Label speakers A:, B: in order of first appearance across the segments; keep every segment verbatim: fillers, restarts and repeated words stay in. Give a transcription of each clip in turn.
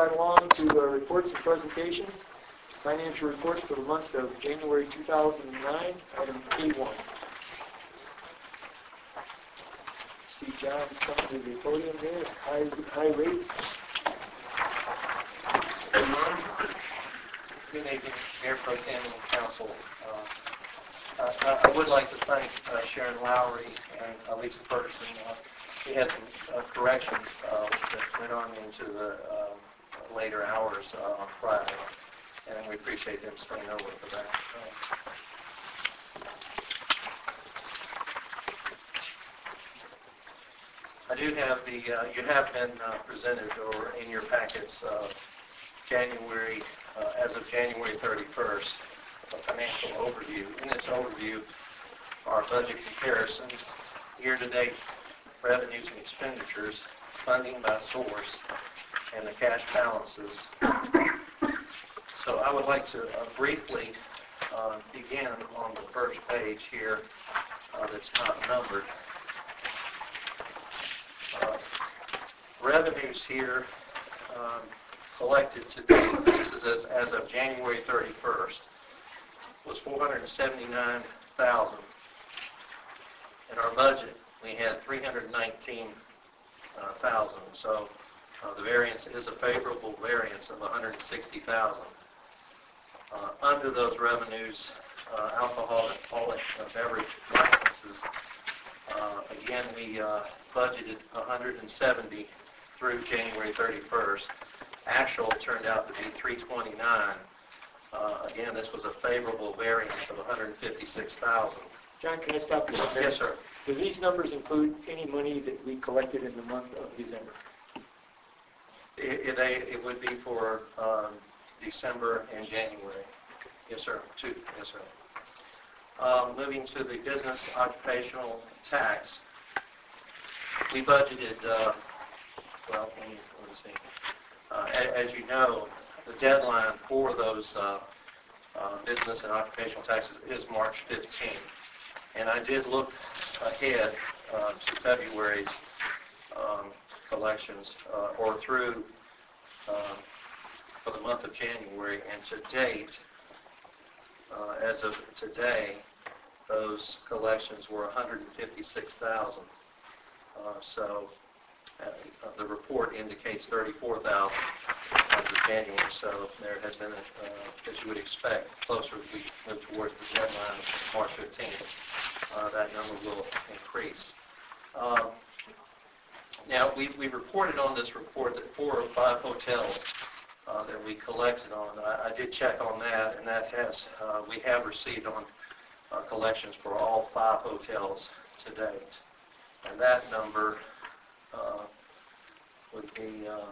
A: right along to uh, reports and presentations. Financial report for the month of January two thousand nine, item A one. See John's coming to the podium there at high, high rate.
B: Good morning. Good evening, Mayor Pro Tem and Council. Uh, uh, I would like to thank uh, Sharon Lowry and uh, Lisa Ferguson. Uh, we had some uh, corrections uh, that went on into the um, later hours uh, on Friday, and we appreciate them staying over for that. Uh, I do have the, uh, you have been uh, presented or in your packets uh, January, uh, as of January thirty-first, a financial overview. In this overview are budget comparisons, year-to-date revenues and expenditures, funding by source, and the cash balances. So I would like to uh, briefly uh, begin on the first page here uh, that's not numbered. Uh, revenues here um, collected today, this is as, as of January thirty-first, was four hundred seventy-nine thousand dollars. In our budget, we had three hundred nineteen thousand dollars. So uh, the variance is a favorable variance of one hundred sixty thousand dollars. Uh, under those revenues, uh, alcohol and alcoholic uh, beverage licenses, uh, again, we uh, budgeted one hundred seventy through January thirty-first. Actual turned out to be three twenty-nine. Uh, again, this was a favorable variance of one hundred fifty-six thousand dollars.
A: John, can I stop you?
B: Yes, sir.
A: Do these numbers include any money that we collected in the month of December?
B: It, it, they, it would be for um, December and January. Yes, sir. Two. Yes, sir. Um, moving to the business occupational tax, we budgeted, uh, well, let me, let me see. Uh, as, as you know, the deadline for those uh, uh, business and occupational taxes is March fifteenth. And I did look ahead uh, to February's um, collections, uh, or through uh, for the month of January, and to date, uh, as of today, those collections were one hundred fifty-six thousand dollars. Uh, so uh, the report indicates thirty-four thousand dollars as of January, so there has been, a, uh, as you would expect, closer as we move towards the deadline of March fifteenth, uh, that number will increase. Um, now, we, we reported on this report that four or five hotels uh, that we collected on, I, I did check on that, and that has, uh, we have received on uh, collections for all five hotels to date. And that number uh, would be uh,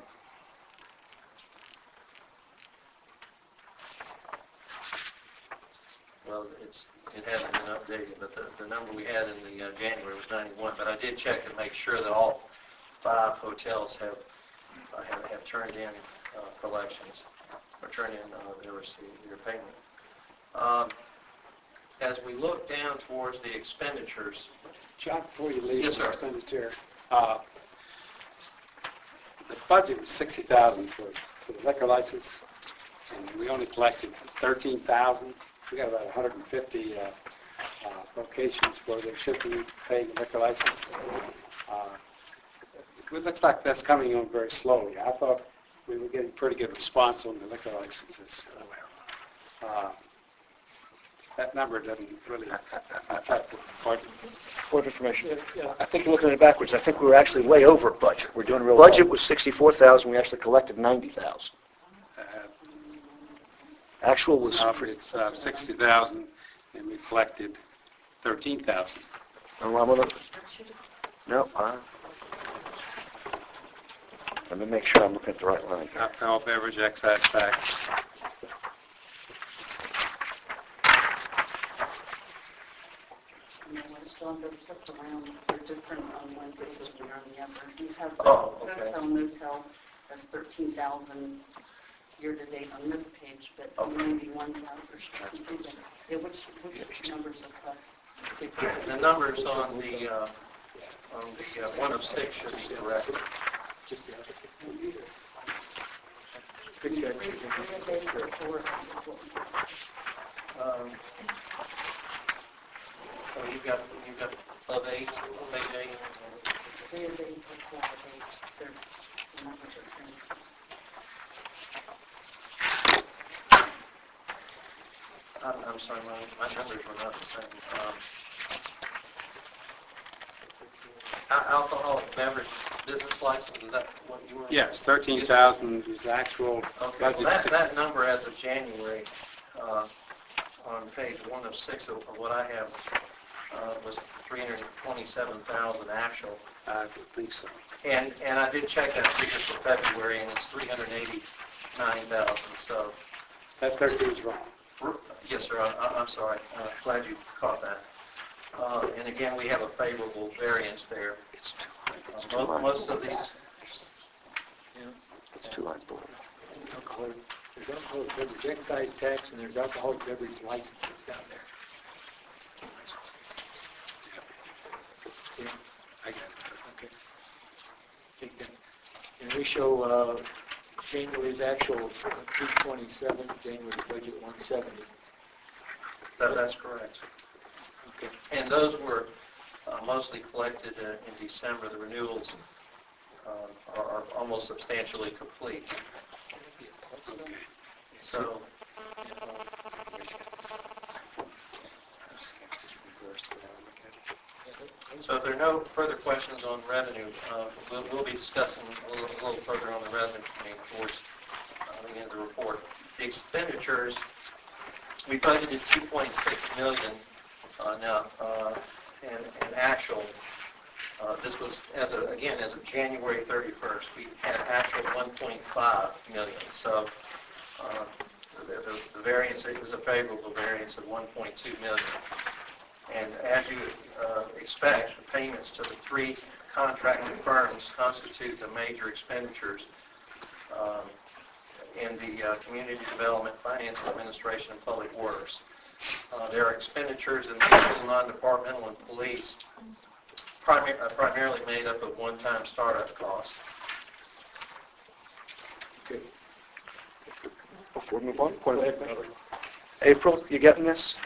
B: well, it's it hasn't been updated, but the, the number we had in the uh, January was ninety-one. But I did check to make sure that all five hotels have uh, have, have turned in uh, collections or turned in uh, their receipt, their payment. Um, as we look down towards the expenditures,
C: John, before you leave
B: yes,
C: the
B: sir.
C: expenditure, uh, the budget was sixty thousand dollars for, for the liquor license, and we only collected thirteen thousand dollars. We got about one hundred fifty uh, uh, locations where they should be paying the liquor license. Uh, it looks like that's coming on very slowly. I thought we were getting pretty good response on the liquor licenses. Uh, that number doesn't really affect the budget.
D: Point of information.
A: Yeah, yeah.
D: I think you're looking at it backwards. I think we were actually way over budget.
C: We're doing real
D: Budget
C: well.
D: was sixty-four thousand. We actually collected ninety thousand.
C: Uh,
D: Actual was
C: offered it's uh, sixty thousand, and we collected thirteen thousand.
D: Oh, I'm gonna, no. Uh, let me make sure I'm looking at the right line.
C: Alcohol beverage excise tax.
E: John, those up around, they're different on one day than we are on the other. You have the
B: Oh, okay.
E: hotel motel, that's thirteen thousand year-to-date on this page, but
B: Okay.
E: ninety-one thousand. Yeah, which, which numbers affect?
B: the numbers on the uh, on the uh, one of six should be correct.
A: Just the other. Good catch.
E: Three three a day or four.
B: Um, oh, you got, you got of eight, of eight, eight.
E: Three a day or four a day. They're not much of a thing.
B: I'm, I'm sorry, my, my numbers were not the same. Um, al- alcoholic beverage business license, is that what you were?
C: Yes, thirteen thousand is actual
B: Okay,
C: budget.
B: well, that,
C: six-
B: that number as of January, uh, on page one of six of of what I have, uh, was three hundred twenty-seven thousand actual.
C: I would think so.
B: And, and I did check that figure for February, and it's three hundred eighty-nine thousand, so,
C: That thirteen is wrong.
B: yes, sir, I- I- I'm sorry, uh, glad you caught that. Uh, And again, we have a favorable variance there.
D: It's two, it's
B: Uh,
D: two
B: mo-
D: lines
B: Most
D: below
B: of these,
D: that. It's two lines below.
A: Alcohol, there's alcoholic beverage excise tax, and there's alcoholic beverage licenses down there. See?
C: I got it.
A: Okay. Take that. And we show uh, January's actual three twenty-seven, January's budget one seventy.
B: that- that's correct.
A: Okay.
B: And those were uh, mostly collected uh, in December. The renewals uh, are are almost substantially complete. So, so if there are no further questions on revenue, uh, we'll we'll be discussing a little a little further on the revenue coming towards uh, the end of the report. The expenditures, we budgeted two point six million dollars uh, now, uh, and and actual, uh, this was, as a, again, as of January thirty-first, we had actual one point five million dollars. So uh, the the- the variance is a favorable variance of one point two million dollars. And as you uh, expect, the payments to the three contracting firms constitute the major expenditures um, in the uh, Community Development, Finance and Administration, and Public Works. Uh, There are expenditures in legal, non-departmental, and police, primar- uh, primarily made up of one-time startup costs.
A: Okay.
D: Before we move on, point
A: Go
D: of-
A: ahead, Robert.
D: April, you getting this?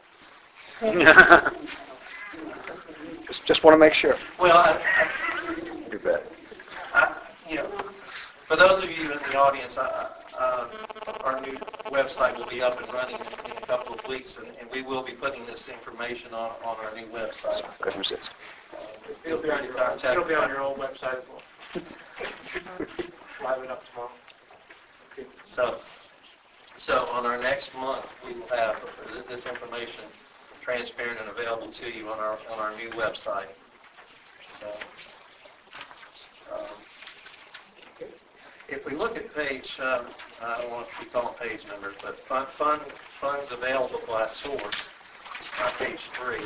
D: Just, just want to make sure.
B: Well, I,
D: You bet.
B: I, you know, for those of you in the audience, I- uh, our new website will be up and running in in a couple of weeks, and, and we will be putting this information on, on our new website.
D: Good resist.
B: It'll be on your contact.
F: It'll be on your old website as well. Live it up tomorrow.
A: Okay.
B: So, so on our next month, we will have this information transparent and available to you on our on our new website. So, um, if we look at page, um, I don't want to keep calling page numbers, but fund, fund funds available by source on page three.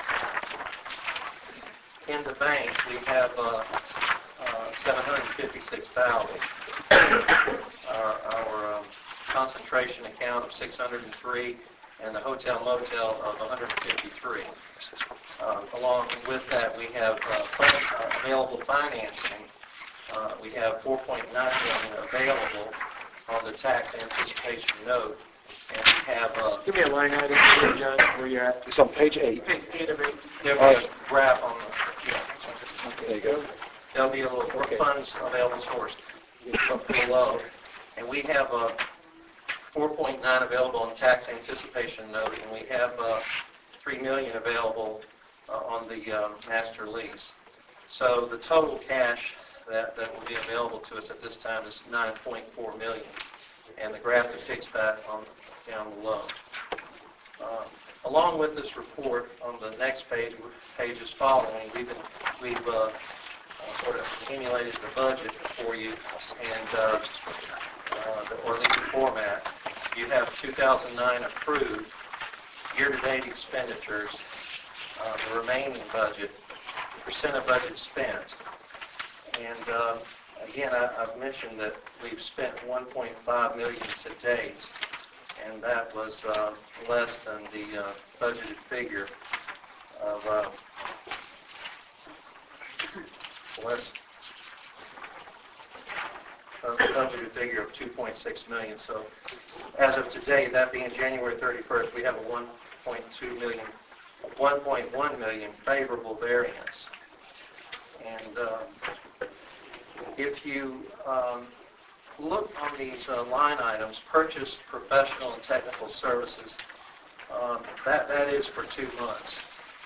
B: In the bank, we have uh, uh, seven hundred fifty-six thousand. Our, our um, concentration account of six hundred three, and the hotel motel of one hundred fifty-three. Uh, along with that, we have uh, fund, uh, available financing. Uh, we have four point nine million available on the tax anticipation note, and we have uh,
A: Give me a line item here, John, where you're at.
D: It's on page eight.
A: Page eight of eight.
B: there'll be a graph on the, yeah,
D: There you go.
B: there'll be a little
A: Okay.
B: funds available source below, and we have a four point nine available on tax anticipation note, and we have uh, three million available uh, on the um, master lease. So the total cash that, that will be available to us at this time is nine point four million, and the graph depicts that on down below. Um, along with this report, on the next page, pages following, we've been, we've uh, uh, sort of accumulated the budget for you, and uh, uh, the, or at least the format. You have two thousand nine approved year-to-date expenditures, uh, the remaining budget, percent of budget spent. And uh, again, I, I've mentioned that we've spent one point five million dollars to date, and that was uh, less than the uh, budgeted figure of uh, less a budgeted figure of two point six million. So as of today, that being January thirty-first, we have a one point two million, one point one million favorable variance. And uh, if you um, look on these uh, line items, purchased professional and technical services, um, that, that is for two months.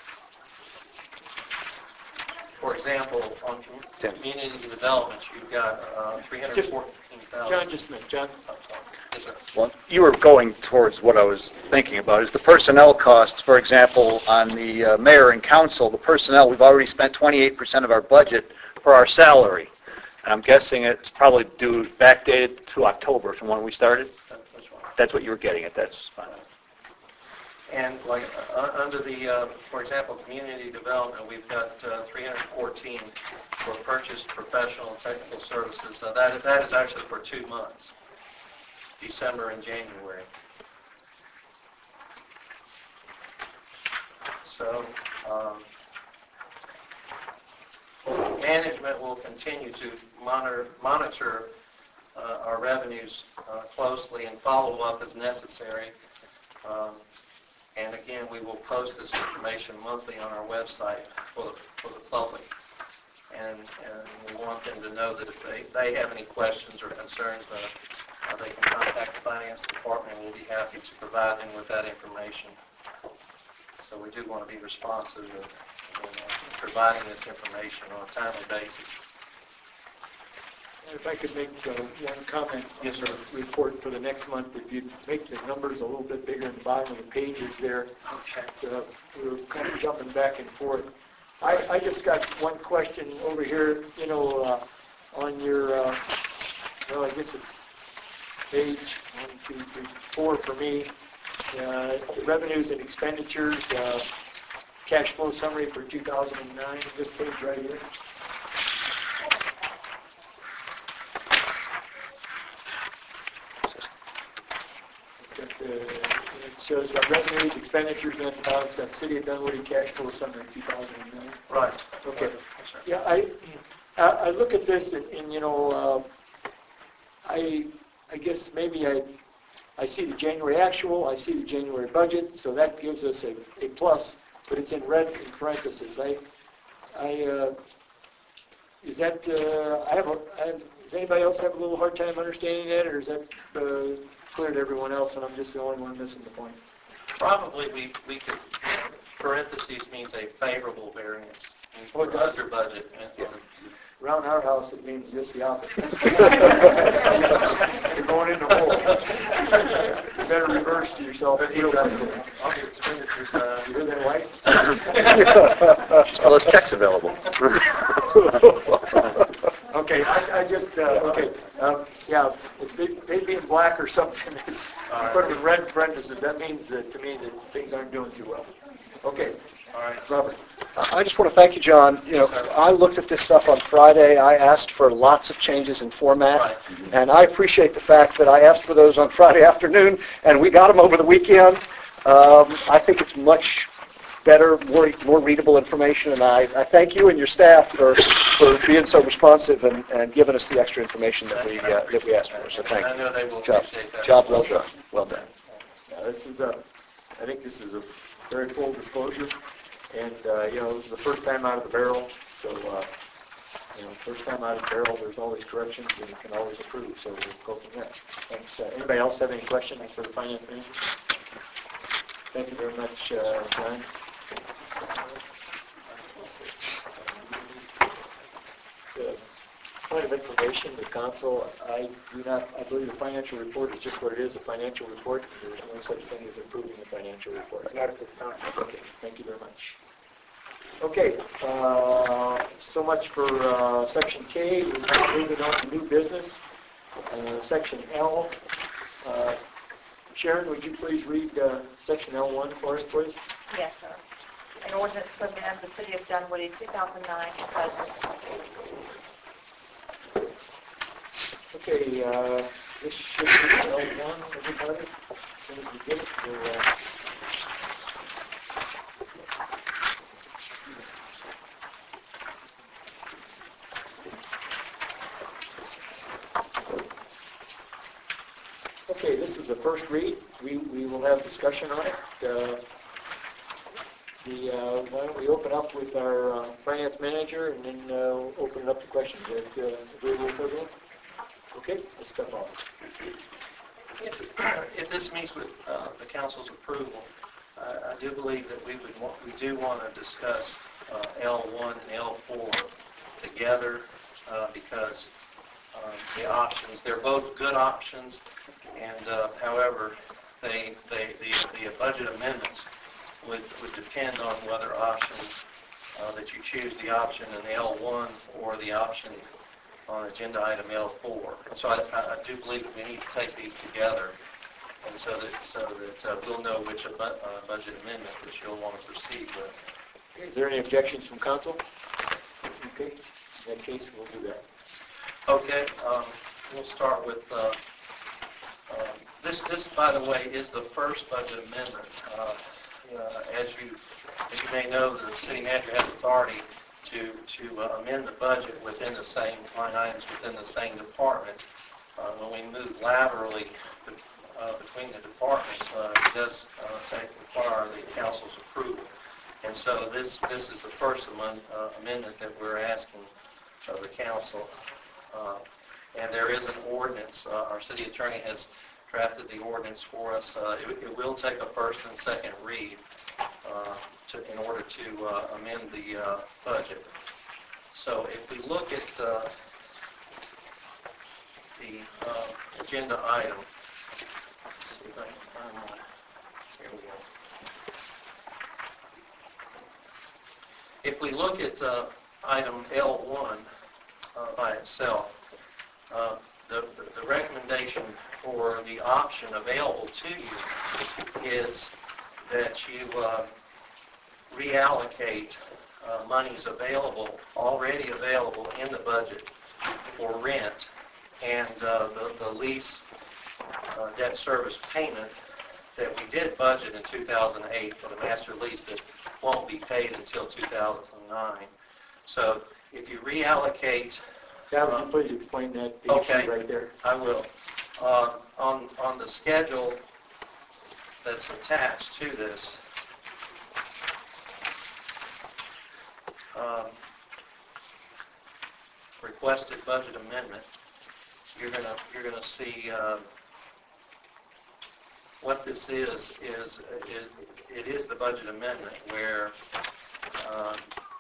B: For example, on com- community development, you've got uh, three hundred fourteen thousand.
A: John, just a minute, John.
B: Yes, sir.
D: Well, you were going towards what I was thinking about, is the personnel costs, for example, on the uh, mayor and council, the personnel, we've already spent twenty-eight percent of our budget for our salary. And I'm guessing it's probably due backdated to October from when we started?
B: That- That's right.
D: That's what you were getting at, that's fine.
B: And like uh, under the, uh, for example, community development, we've got uh, three hundred fourteen for purchased professional and technical services. Now that that is actually for two months, December and January. So um, management will continue to monitor monitor uh, our revenues uh, closely and follow up as necessary. Um, And again, we will post this information monthly on our website for the, for the public. And, and we want them to know that if they, they have any questions or concerns, uh, uh, they can contact the finance department, and we'll be happy to provide them with that information. So we do want to be responsive in, in uh, providing this information on a timely basis.
A: If I could make uh, one comment
B: Yes,
A: on
B: sir.
A: the report for the next month, if you'd make the numbers a little bit bigger in the bottom of the pages there.
B: Okay.
A: Uh, We're kind of jumping back and forth. I, I just got one question over here, you know, uh, on your, uh, well, I guess it's page one, two, three, four for me. Uh, revenues and expenditures, uh, cash flow summary for two thousand nine, this page right here. Uh, It shows got revenues, expenditures, and at the bottom it's got City of Dunwoody cash flow summary two thousand nine.
B: Right.
A: Okay.
B: Yes, sir.
A: Yeah, I, I I look at this and, and, you know, uh, I, I guess maybe I, I see the January actual, I see the January budget, so that gives us a, a plus, but it's in red in parentheses. I, I, uh, is that, uh, I have a, I have, does anybody else have a little hard time understanding that, or is that uh, clear to everyone else and I'm just the only one missing the point?
B: Probably we, we could, parentheses means a favorable variance. Means
A: Oh, it
B: we're
A: does?
B: under budget. And-
A: Around our house, it means just the opposite. You're going in the hole. You better reverse to yourself. real quick.
B: I'll get expenditures, uh,
A: You hear that, wife?
D: Just tell us checks available.
A: Okay, I, I just, uh, okay, um, yeah, if they, they be in black or something, you put them in red parentheses, that means that, to me, that things aren't doing too well. Okay,
B: all right.
A: Robert.
D: I just want to thank you, John. You know, I looked at this stuff on Friday. I asked for lots of changes in format,
B: Right.
D: and I appreciate the fact that I asked for those on Friday afternoon, and we got them over the weekend. Um, I think it's much better, more, more readable information, and I, I thank you and your staff for, for being so responsive and, and giving us the extra information that we uh, that we asked for. So thank you.
B: I know they will
D: Job,
B: appreciate that.
D: job well done. Well done.
A: Yeah, this is a, I think this is a very full disclosure, and, uh, you know, this is the first time out of the barrel, so, uh, you know, first time out of the barrel, there's always corrections, and you can always improve, so we'll go from there. Thanks. Uh, anybody else have any questions for the finance manager? Thank you very much, uh, John. The point of information, the council, I do not, I believe the financial report is just what it is, a financial report. There's no such thing as approving a financial report. Not at this time. Okay, thank you very much. Okay, uh, so much for uh, section K. We're now moving on to new business. Uh, section L. Uh, Sharon, would you please read uh, section L one for us, please?
G: Yes, sir. An ordinance to amend the City of Dunwoody two thousand nine budget.
A: Okay, uh, this should be L one, everybody. As soon as we get it, we'll, uh, Okay, this is a first read. We, we will have discussion on it. Uh, the, uh, why don't we open up with our uh, finance manager and then uh, open it up to questions. Is that uh, agreeable with everyone? Okay, let's step off.
B: If, if this meets with uh, the council's approval, uh, I do believe that we would want, we do want to discuss uh, L one and L four together uh, because um, the options, they're both good options, and uh, however, they, they, the, the budget amendments would, would depend on whether option uh, that you choose the option in L one or the option on agenda item L four. And so I, I do believe that we need to take these together, and so that so that uh, we'll know which uh, budget amendment that you'll want to proceed with.
A: Is there any objections from council? Okay, in that case, we'll do that.
B: Okay, um, we'll start with uh, uh, this. This, by the way, is the first budget amendment. Uh, uh, as you as you may know, the city manager has authority to to uh, amend the budget within the same line items within the same department. Uh, when we move laterally uh, between the departments, uh, it does uh, take require the council's approval. And so this this is the first amend, uh, amendment that we're asking of the council. Uh, and there is an ordinance. Uh, our city attorney has drafted the ordinance for us. Uh, it, it will take a first and second read uh, to, in order to uh, amend the uh, budget. So if we look at uh, the uh, agenda item, let's see if I can find my, here we go. If we look at uh, item L one uh, by itself, uh, the, the, the recommendation for the option available to you is that you uh, reallocate uh, monies available, already available in the budget for rent and uh, the, the lease uh, debt service payment that we did budget in two thousand eight for the master lease that won't be paid until two thousand nine. So if you reallocate...
A: Now, would
B: uh,
A: you please explain that the
B: okay,
A: issue right there?
B: I will. Uh, on, on the schedule that's attached to this, um, requested budget amendment, you're gonna you're gonna see uh, what this is is it, it is the budget amendment where um,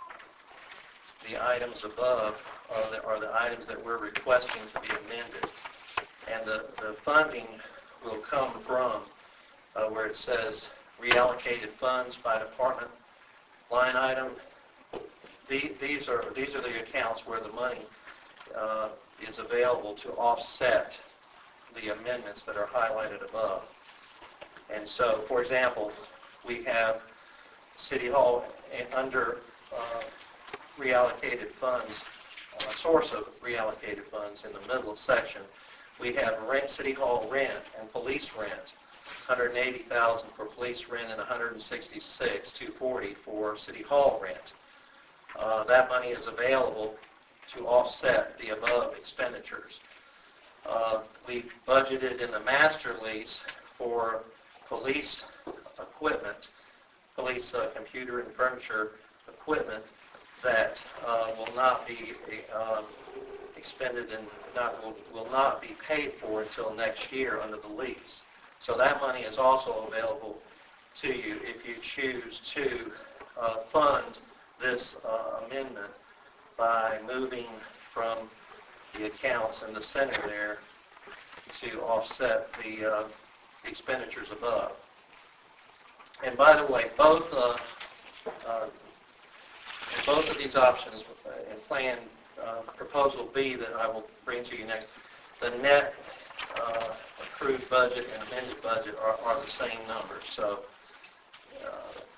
B: the items above are the, are the items that we're requesting to be amended, and the, the funding will come from uh, where it says reallocated funds by department line item. The, these are these are the accounts where the money uh, is available to offset the amendments that are highlighted above. And so, for example, we have City Hall under uh, reallocated funds, uh, source of reallocated funds in the middle section. We have rent, City Hall rent and police rent, one hundred eighty thousand dollars for police rent and one hundred sixty-six thousand two hundred forty dollars for City Hall rent. Uh, that money is available to offset the above expenditures. Uh, we budgeted in the master lease for police equipment, police uh, computer and furniture equipment that uh, will not be uh, expended and not will, will not be paid for until next year under the lease. So that money is also available to you if you choose to uh, fund this uh, amendment by moving from the accounts in the center there to offset the uh, expenditures above. And by the way, both uh, uh, both of these options uh, in Plan uh, Proposal B that I will bring to you next, the net uh, approved budget and amended budget are, are the same numbers. So uh,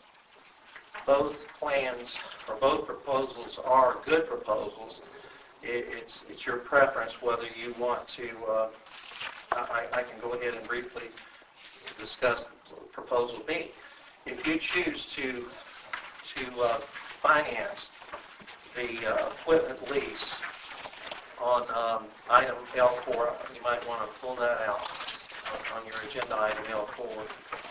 B: both plans or both proposals are good proposals. It, it's it's your preference whether you want to. Uh, I, I can go ahead and briefly discuss Proposal B. If you choose to to uh, finance the uh, equipment lease on um, item L four, you might want to pull that out. on your agenda item L four,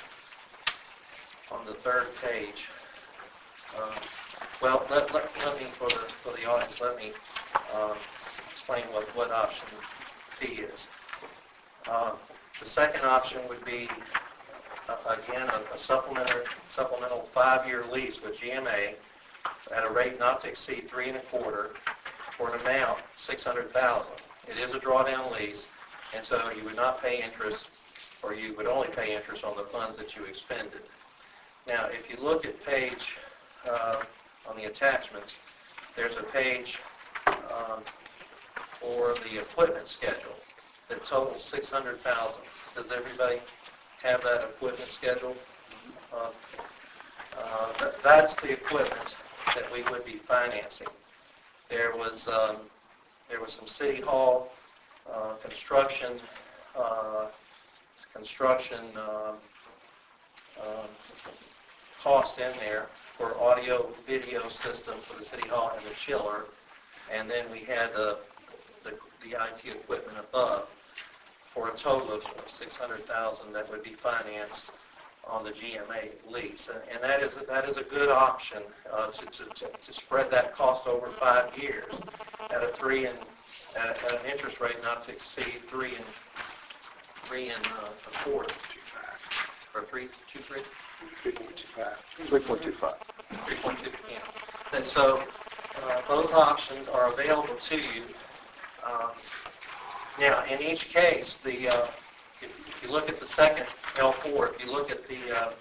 B: on the third page. Uh, Well, let, let, let me, for the, for the audience, let me uh, explain what, what option B is. Uh, The second option would be, uh, again, a, a supplemental, supplemental five-year lease with G M A at a rate not to exceed three and a quarter for an amount six hundred thousand. It is a drawdown lease, and so you would not pay interest, or you would only pay interest on the funds that you expended. Now, if you look at page, uh, on the attachments, there's a page um, for the equipment schedule that totals six hundred thousand. Does everybody have that equipment schedule? Uh, uh, th- that's the equipment that we would be financing. There was um, there was some city hall uh, construction uh, construction um, um, costs in there for audio video system for the city hall and the chiller, and then we had uh, the the I T equipment above for a total of six hundred thousand that would be financed on the G M A lease, and, and that is that is a good option uh, to, to, to to spread that cost over five years at a three and at, at an interest rate not to exceed three and three and uh, a quarter, or three two three.
C: three point two five.
D: three point two five.
B: three point two, yeah. And so uh, both options are available to you. Um, now, in each case, the uh, if, if you look at the second L four, if you look at the uh,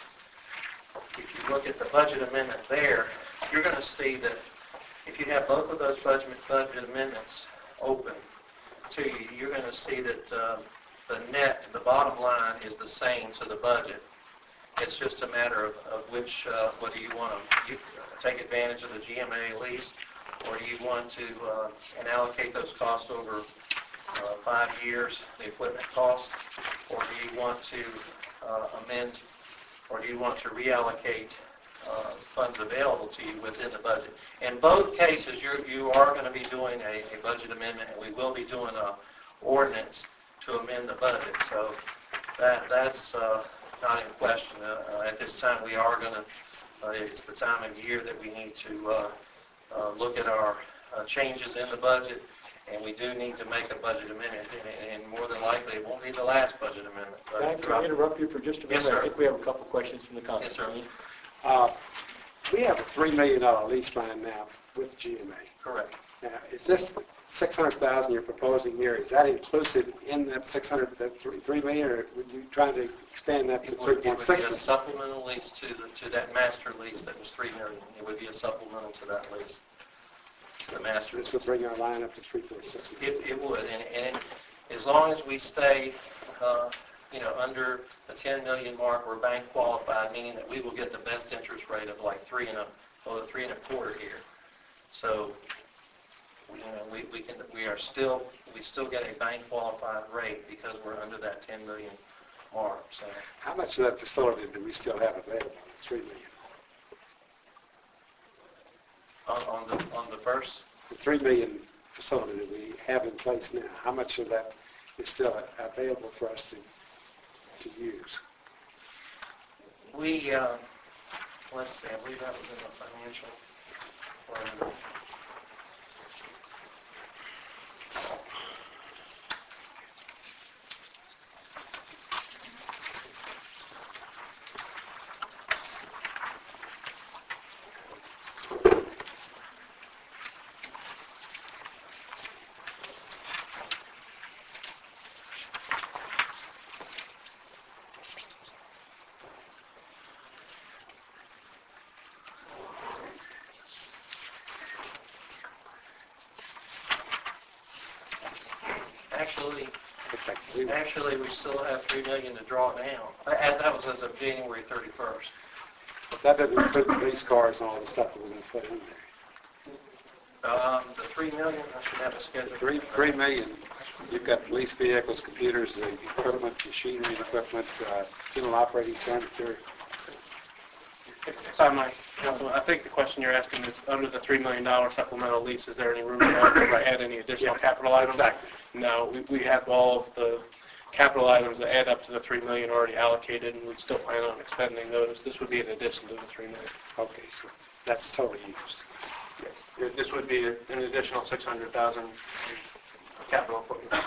B: if you look at the budget amendment there, you're going to see that if you have both of those budget budget amendments open to you, you're going to see that uh, the net, the bottom line, is the same to the budget. It's just a matter of, of which, uh, whether you want to you, take advantage of the G M A lease, or do you want to uh, and allocate those costs over uh, five years, the equipment cost, or do you want to uh, amend, or do you want to reallocate uh, funds available to you within the budget? In both cases, you're, you are going to be doing a, a budget amendment, and we will be doing an ordinance to amend the budget. So that that's uh, not in question. Uh, at this time, we are going to, uh, it's the time of year that we need to uh, uh, look at our uh, changes in the budget, and we do need to make a budget amendment, and, and more than likely, it won't be the last budget amendment. But
A: Can I- can I interrupt you for just a minute?
B: Yes, sir.
A: I think we have a couple questions from the council.
B: Yes, sir.
C: Uh, We have a three million dollars lease line now with G M A.
B: Correct.
C: Now, is this six hundred thousand dollars you're proposing here, is that inclusive in that six hundred, that three three million dollars, or would you try to expand that to
B: It
C: three
B: would, it
C: point
B: would
C: six?
B: be a supplemental lease to the, to that master lease that was three million dollars. It would be a supplemental to that lease, to the master
C: This
B: lease.
C: would bring our line up to three point six.
B: It, it would, and, and as long as we stay, uh, you know, under the ten million mark, we're bank qualified, meaning that we will get the best interest rate of like three and a, well, three and a quarter here. So, you know, we, we can, we are still, we still get a bank qualified rate because we're under that ten million mark. So,
C: How much of that facility do we still have available, the three million?
B: on, on the on the first.
C: The three million facility that we have in place now, how much of that is still available for us to, to use?
B: We, uh, let's see, I believe that was in the financial. Or, Actually,
C: Looks like zero.
B: actually, we still have three million to draw down. That that was as of January thirty-first.
C: But that doesn't include the police cars and all the stuff that we're going to put in there.
B: Um, the three million, I should have a schedule.
C: Three, three million, you've got police vehicles, computers, and equipment, machinery and equipment, uh, general operating furniture.
F: If I might, Councilman, I think the question you're asking is, under the three million dollars supplemental lease, is there any room to add any additional capital items?
C: Exactly.
F: No, we, we have all of the capital items that add up to the three million already allocated, and we still plan on expending those. This would be in addition to the three million.
C: Okay, so that's totally used.
F: Yeah, This would be an additional six hundred thousand capital equipment.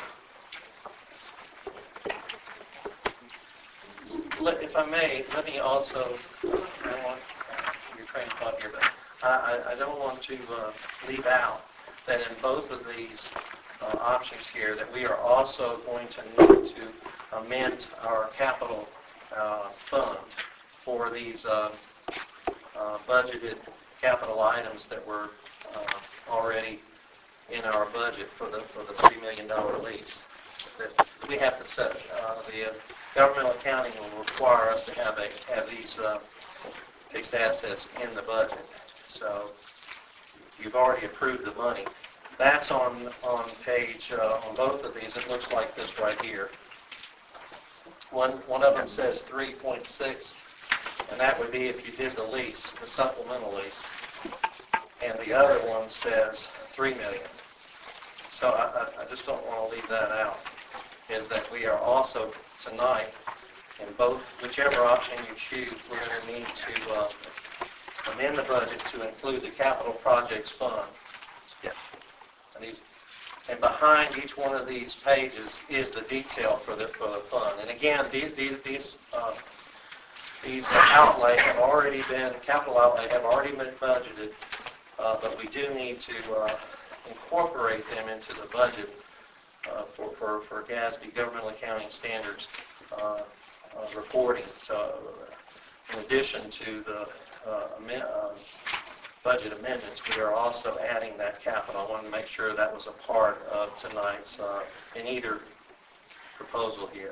B: Let- If I may, let me also, I don't want your train of thought here, but I, I I don't want to uh, leave out that in both of these uh, options here, that we are also going to need to amend our capital uh, fund for these uh, uh, budgeted capital items that were uh, already in our budget for the for the three million dollars lease. That we have to set, uh, the uh, governmental accounting will require us to have a have these uh, fixed assets in the budget. So you've already approved the money. That's on on page uh, on both of these. It looks like this right here. One one of them says three point six, and that would be if you did the lease, the supplemental lease. And the other one says three million. So I, I, I just don't want to leave that out. Is that we are also tonight, in both, whichever option you choose, we're going to need to uh, amend the budget to include the capital projects fund.
D: Yeah.
B: And, these, and behind each one of these pages is the detail for the for the fund. And again, these these these, uh, these outlay have already been capital outlay have already been budgeted, uh, but we do need to uh, incorporate them into the budget. Uh, for, for, for G A S B, Governmental Accounting Standards uh, uh, reporting. So in addition to the uh, amend, uh, budget amendments, we are also adding that capital. I wanted to make sure that was a part of tonight's, uh, in either proposal here.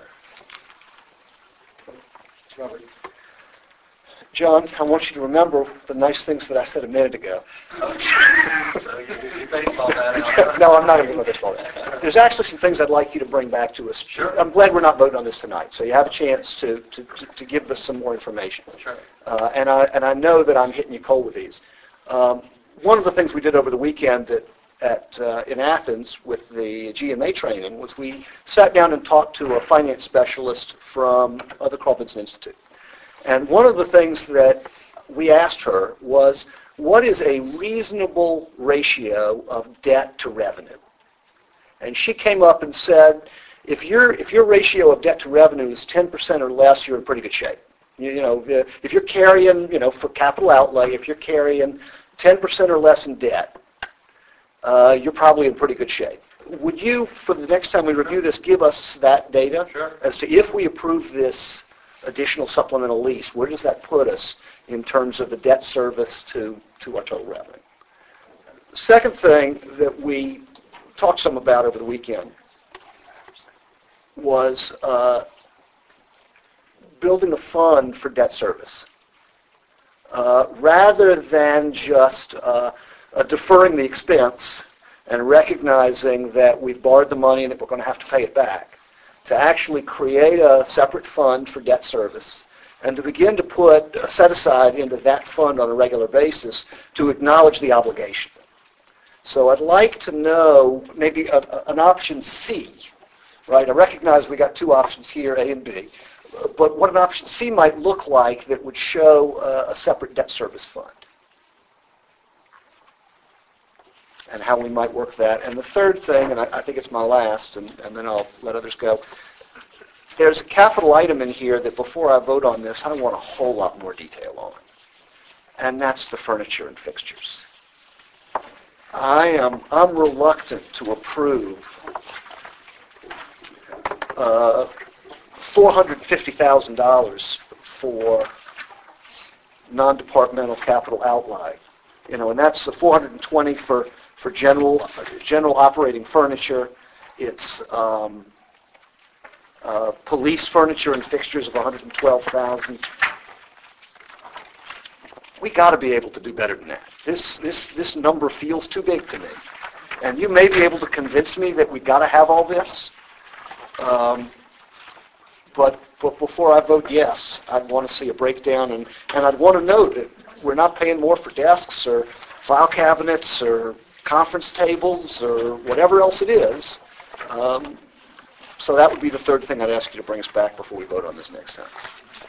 D: Robert. John, I want you to remember the nice things that I said a minute ago.
B: So you, you baseball that out.
D: No, I'm not going to go this far. There's actually some things I'd like you to bring back to us.
B: Sure.
D: I'm glad we're not voting on this tonight, so you have a chance to, to, to, to give us some more information.
B: Sure.
D: Uh, and, I, and I know that I'm hitting you cold with these. Um, one of the things we did over the weekend at, at, uh, in Athens with the G M A training was we sat down and talked to a finance specialist from uh, the Carl Vinson Institute. And one of the things that we asked her was, what is a reasonable ratio of debt to revenue? And she came up and said, if your if your ratio of debt to revenue is ten percent or less, you're in pretty good shape. You, you know, if you're carrying, you know, for capital outlay, if you're carrying ten percent or less in debt, uh, you're probably in pretty good shape. Would you, for the next time we review this, give us that data
B: Sure.
D: as to if we approve this additional supplemental lease, where does that put us in terms of the debt service to, to our total revenue? The second thing that we talked some about over the weekend was uh, building a fund for debt service. Uh, rather than just uh, uh, deferring the expense and recognizing that we've borrowed the money and that we're going to have to pay it back, to actually create a separate fund for debt service and to begin to put a set aside into that fund on a regular basis to acknowledge the obligation. So I'd like to know maybe a, a, an option C, right? I recognize we got two options here, A and B, but what an option C might look like that would show uh, a separate debt service fund and how we might work that. And the third thing, and I, I think it's my last, and, and then I'll let others go, there's a capital item in here that before I vote on this, I want a whole lot more detail on. And that's the furniture and fixtures. I am I'm reluctant to approve uh, four hundred fifty thousand dollars for non-departmental capital outlay. You know, and that's the four hundred twenty for for general general operating furniture. It's um, uh, police furniture and fixtures of one hundred twelve thousand dollars. We got to be able to do better than that. This this this number feels too big to me, and you may be able to convince me that we got to have all this. Um, but but before I vote yes, I'd want to see a breakdown, and, and I'd want to know that we're not paying more for desks or file cabinets or conference tables or whatever else it is, um, so that would be the third thing I'd ask you to bring us back before we vote on this next time.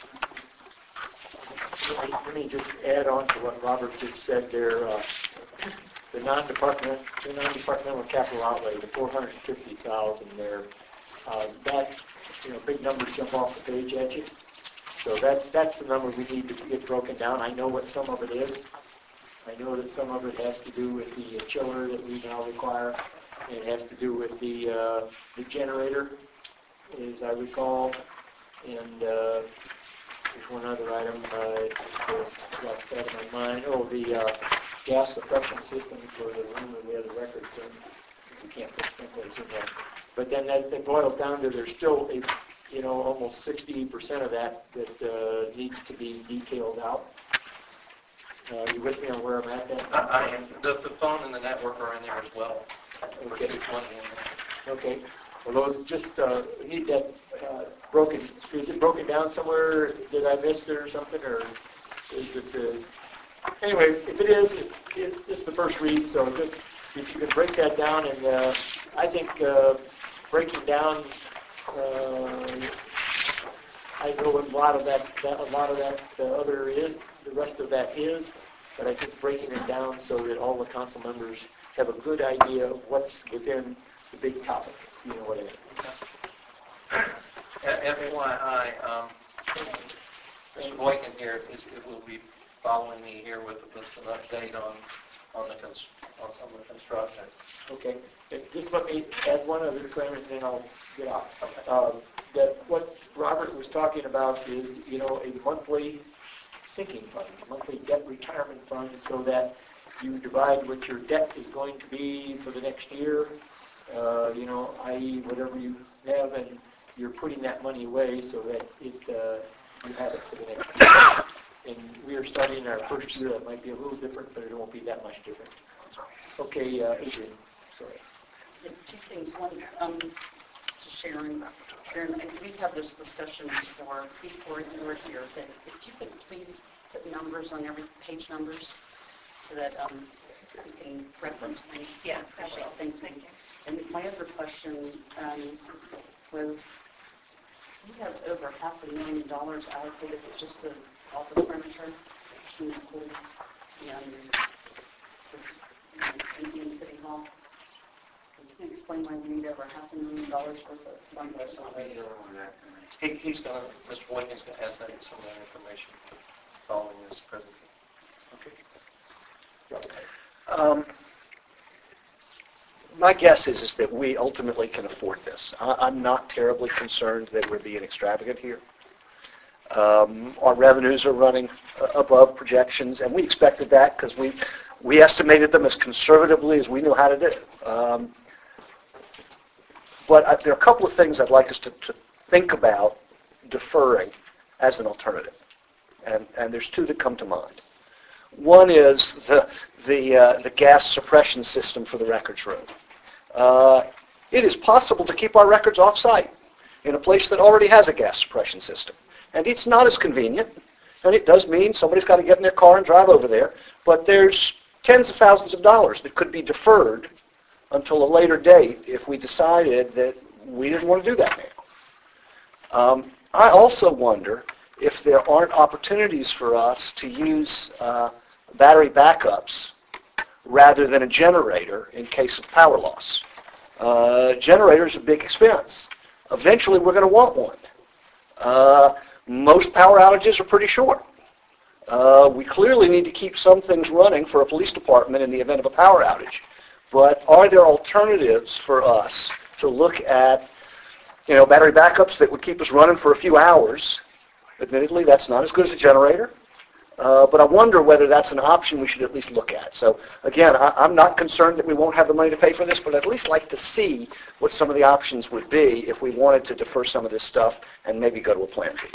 A: Let me- let me just add on to what Robert just said there. Uh, the non-department, the non-departmental capital outlay, the four hundred fifty thousand there, uh, that, you know, big numbers jump off the page at you. So that, that's the number we need to get broken down. I know what some of it is. I know that some of it has to do with the chiller that we now require. It has to do with the, uh, the generator, as I recall. And uh, there's one other item uh, just got that in my mind. Oh, the uh, gas suppression system for the room that we have the records in. We can't put sprinklers in there. But then that, that boils down to there's still a, you know, almost sixty percent of that that uh, needs to be detailed out. Uh, you with me on where I'm at then?
B: I I am, the, the phone and the network are in there as well. For
A: Okay.
B: two twenty in there.
A: Okay. Well, those just uh, need that uh, broken. Is it broken down somewhere? Did I miss it or something, or is it? Uh, anyway, if it is, it, it, it's the first read. So just if you can break that down, and uh, I think uh, breaking down. Uh, I know a lot of that, that a lot of that uh, other is. The rest of that is, but I think breaking it down so that all the council members have a good idea of what's within the big topic. You know what I mean?
B: F Y I, um, Mister Boykin here is, it will be following me here with, with an update on, on the, cons- on some of the construction.
A: Okay. Uh, Just let me add one other comment, and then I'll get off. Um, that what Robert was talking about is, you know, a monthly sinking fund, a monthly debt retirement fund, so that you divide what your debt is going to be for the next year, uh, you know, that is whatever you have, and you're putting that money away so that it uh, you have it for the next year. And we are starting our first year. That might be a little different, but it won't be that much different. Okay, uh, Adrian, sorry.
E: Yeah, two things. One, um, to Sharon. Sharon, and we've had this discussion before, before you were here, that if you could please put numbers on every page numbers so that um, we can reference things.
G: Yeah,
E: Appreciate it. Thank you.
G: Thank you.
E: And my other question um, was, we have over half a million dollars allocated for just the office furniture between the police and this Indian City Hall. Can you explain why we need over half a million dollars worth of funds?
B: He, he's going to, Mister Boykin's going to ask that, some of that information following this presentation.
D: Um, my guess is, is that we ultimately can afford this. I, I'm not terribly concerned that we're being extravagant here. Um, our revenues are running uh, above projections, and we expected that because we we estimated them as conservatively as we knew how to do. Um, but I, there are a couple of things I'd like us to, to think about deferring as an alternative, and and there's two that come to mind. One is the the uh, the gas suppression system for the records room. Uh, it is possible to keep our records off-site in a place that already has a gas suppression system. And it's not as convenient, and it does mean somebody's got to get in their car and drive over there, but there's tens of thousands of dollars that could be deferred until a later date if we decided that we didn't want to do that now. Um, I also wonder if there aren't opportunities for us to use uh, battery backups rather than a generator in case of power loss. Uh, generator's a big expense. Eventually we're going to want one. Uh, most power outages are pretty short. Uh, we clearly need to keep some things running for a police department in the event of a power outage. But are there alternatives for us to look at, you know, battery backups that would keep us running for a few hours? Admittedly, that's not as good as a generator. Uh, but I wonder whether that's an option we should at least look at. So again, I, I'm not concerned that we won't have the money to pay for this, but I'd at least like to see what some of the options would be if we wanted to defer some of this stuff and maybe go to a plan B.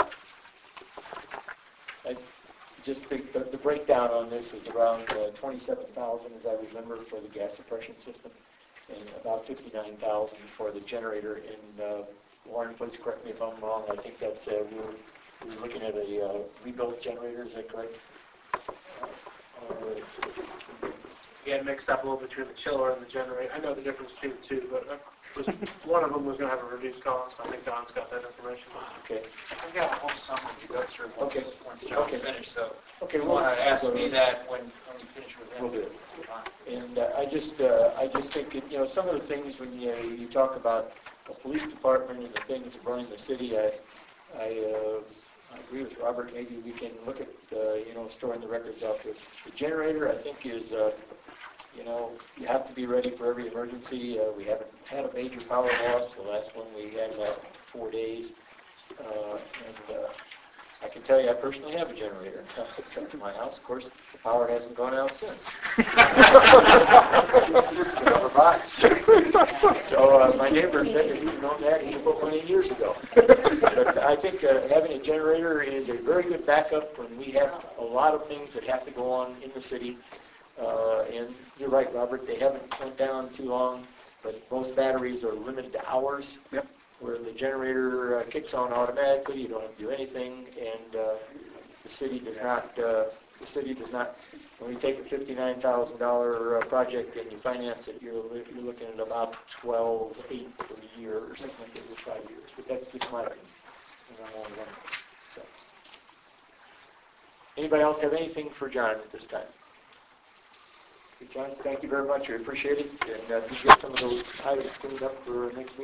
A: I just think the, the breakdown on this is around uh, twenty-seven thousand, as I remember, for the gas suppression system, and about fifty-nine thousand for the generator. And uh, Warren, please correct me if I'm wrong. I think that's uh, we were we were looking at a uh, rebuilt generator. Is that correct? Uh,
F: get mixed up a little between the chiller and the generator. I know the difference between the two, but uh, was, one of them was going to have a reduced cost. I think Don's got that information.
A: Okay.
H: I've got a whole summary to go through once,
A: Okay.
H: once John's
A: Okay.
H: finished, so
A: Okay,
H: you
A: well,
H: want to ask me that when, when you finish with him.
A: We'll do it. And uh, I just, uh, I just think, you know, some of the things when you, you talk about the police department and the things of running the city, I, I, uh, I agree with Robert. Maybe we can look at, uh, you know, storing the records off the, the generator. I think is, uh, you know, you have to be ready for every emergency. Uh, we haven't had a major power loss. The last one we had lasted four days, uh, and. Uh, I can tell you, I personally have a generator at my house. Of course, the power hasn't gone out since. So uh, my neighbor said if he'd known that, he'd put one in years ago. But I think uh, having a generator is a very good backup when we have a lot of things that have to go on in the city. Uh, and you're right, Robert, they haven't went down too long, but most batteries are limited to hours.
C: Yep.
A: Where the generator uh, kicks on automatically, you don't have to do anything, and uh, the city does not, uh, the city does not, when you take a fifty-nine thousand dollars uh, project and you finance it, you're, you're looking at about twelve eight per year or something like that for five years, but that's just my opinion. And I'm only one. So. Anybody else have anything for John at this time? Okay, John, thank you very much, I appreciate it, and uh, if you get some of those items cleaned up for next meeting.